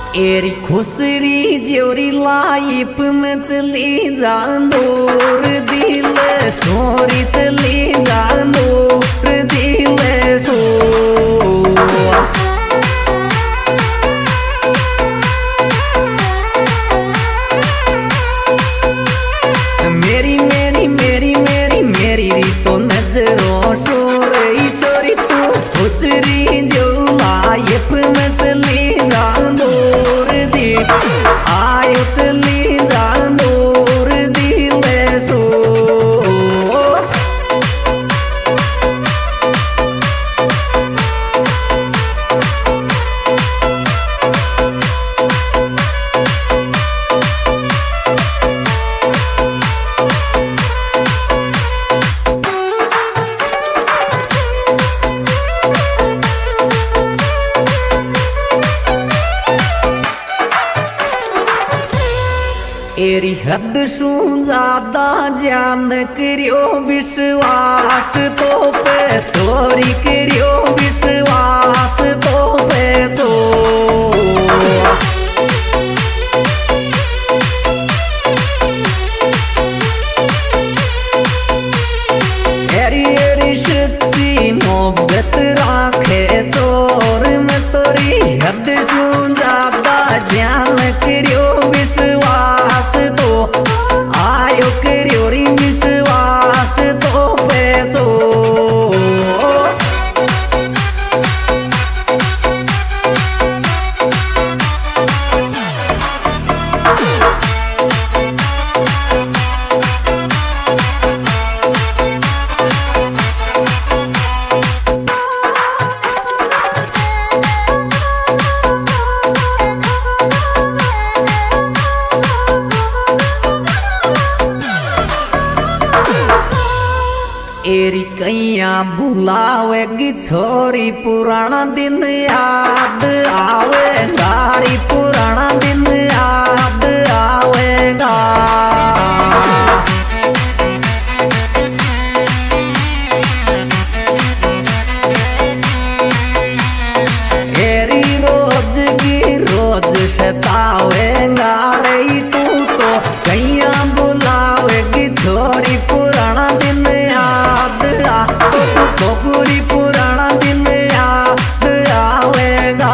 एरी खुसरी जोरी लाइफ में चली जानदूर दिल सोरी चली जानदूर दिल सो मेरी मेरी मेरी मेरी मेरी तो नजरों सोरी चोरी तू खुसरी जो लाइफ में चली जानदूर आयो चली जानदूर दिल सो एरी हद शू ज्यादा जान करियो विश्वास तो पे चोरी करियो विश्वास तो पे तो एरी एरी सच्ची मोहब्बत राखे चोर में तोरी हद शू ज्यादा जान करियो विश्वास तो आयो करियो री विश्वास तो पे तो एरी कैया बुलावेगी छोरी पुराना दिन याद आवेगा री पुराना दिन याद आवेगा एरी रोज की रोज सतावेगा रे तू तो कैया बुलावेगी छोरी पुराना दिन तो पूरी पुराना दिन याद आवेगा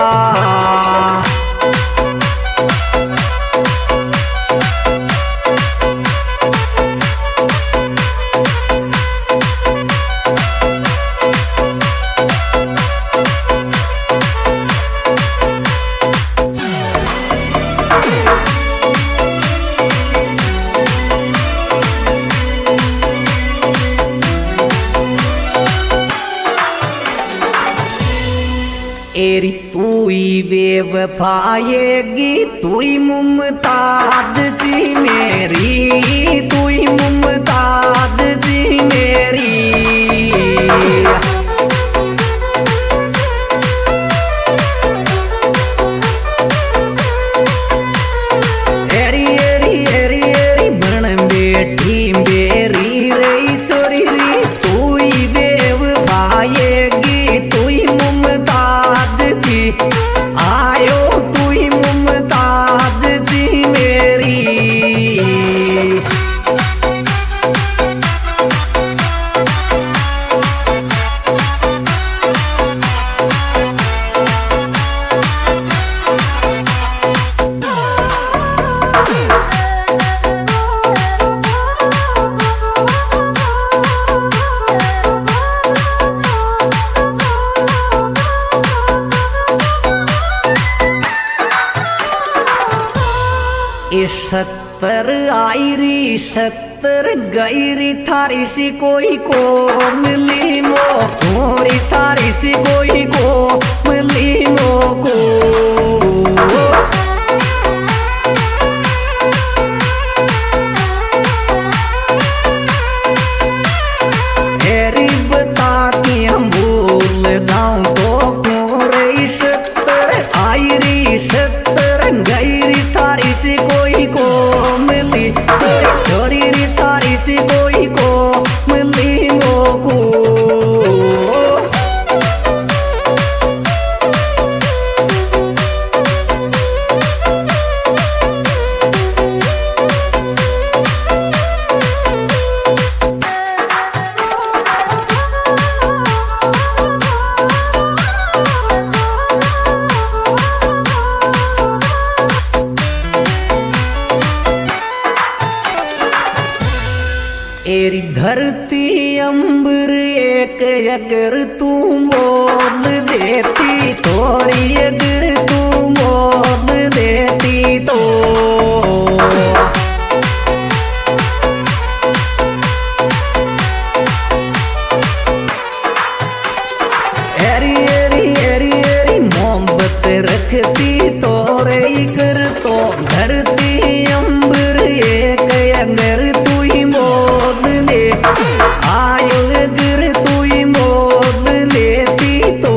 एरी तू ही बेवफाएगी तू ही मुमताज जी मेरी तू ही मुमताज जी मेरी एरी एरी एरी एरी बन बेटी मेरी रही चोरी री तू ही बेवफाएगी तू ही मुमताज जी आयो तू ही मुमताज जी मेरी सत्तर आई री सत्तर गई री थारी सी कोई को मिली मो मोरी थारी सी कोई को मिली मो को एरी बता कि हम भूल जाऊं तो क्यों रे सत्तर आई री सत्तर गई री थारी सी कोई को मिली छोरी री थारी सी कोई को मिली मो को एरी धरती अंबर एक अगर तू मोल देती थोड़ी, अगर तू मोल देती तो एरी एरी एरी एरी मोहब्बत रखती तोरे कर तो धरती अंबर एक अगर तू ही मोल ले आयो, अगर तू ही मोल लेती तो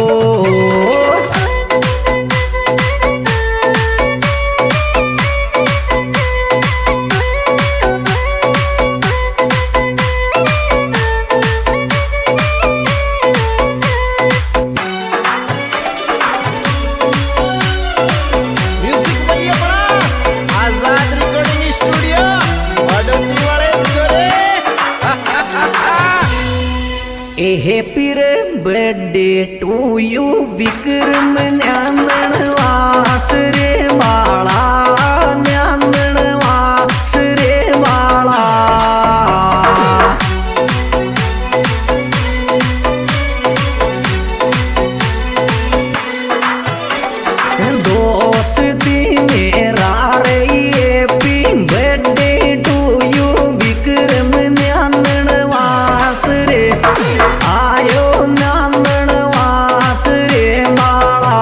happy birthday to you Vikram न्यानण वास रे माला, न्यानण वास रे माला। दोस्ती मेरा रे happy birthday to you Vikram न्यानण वास रे आयो, नामण वास रे माला।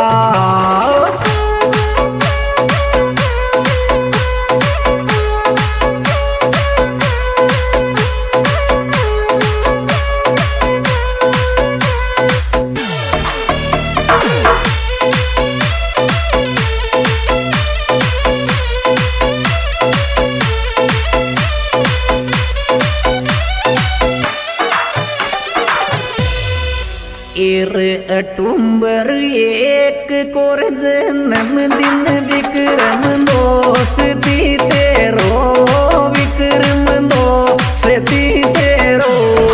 एर अटुम्बर एक कोर जन्म दिन विक्रम दोस्ती तेरो, विक्रम दोस्ती तेरो।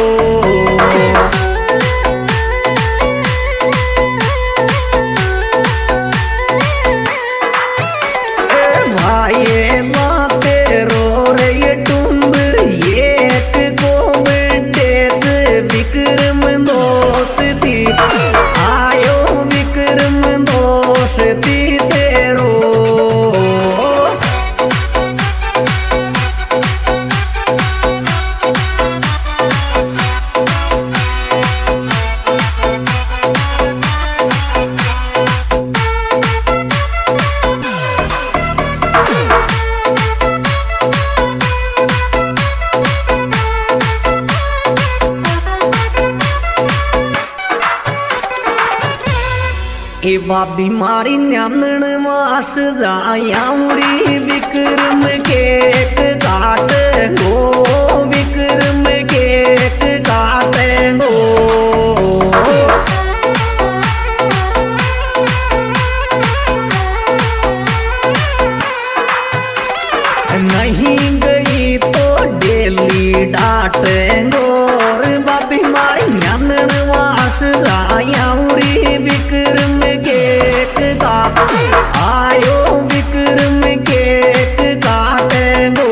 भाई ना तेरो रे टुम्बर एक को बर्थडे विक्रम दोस्ती आयो, विक्रम दोस्ती तेरो। ए बाबी मारी न्यानण मास जायाऊरी विक्रम केक काटेंगो, विक्रम केक काटेंगो। नहीं गई तो डेली डांटेंगो रे बाबी मारी न्यानण मास जायाऊरी विक्रम केक का आयो, विक्रम केक काटेंगो।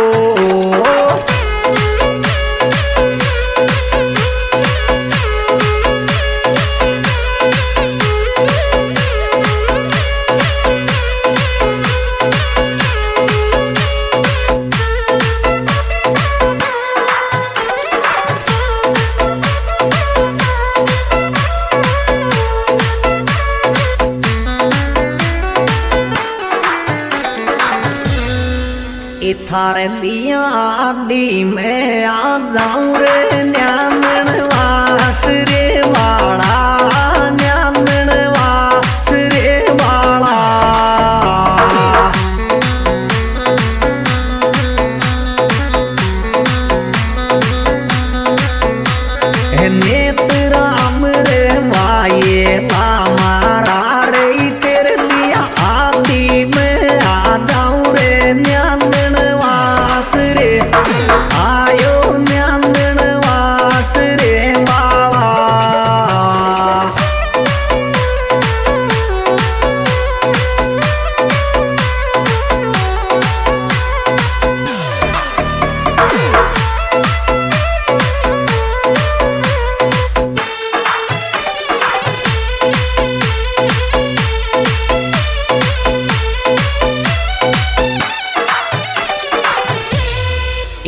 थारे लिया आदि मैं आ जाऊं रे न्यानण वास रे माला, न्यानण वास रे माला। नेत्राम रे माये मारा रे तेरे लिया आदि मैं आ जाऊं रे न्यानण वास रे आयो, न्यानण वास रे माला।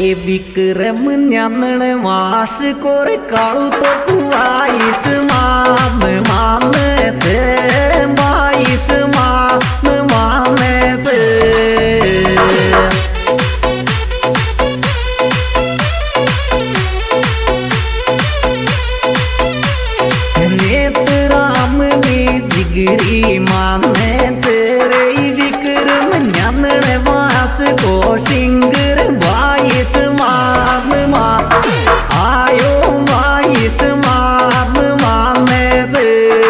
ए विक्रम न्यानण वास कोर कालू तो कुआईस मान माने से बाईस मान माने से नेत्राम में जिगरी माने तेरे विक्रम न्यानण वास को सिंगर बाईस मान आयो बाईस मान माने से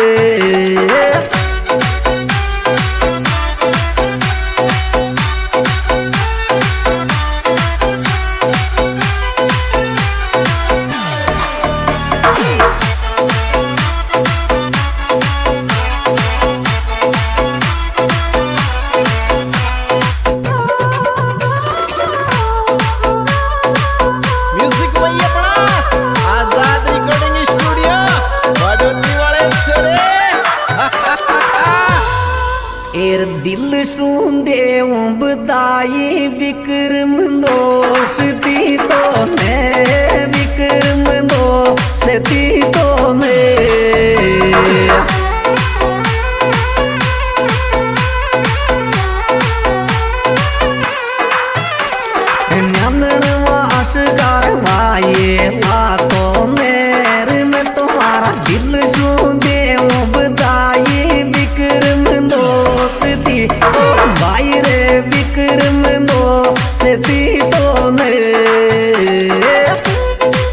एर दिल सुंदे बदाई विक्रम दोष दी तो ने विक्रम दोष दी तो ने न्यानण वास कारवाए लात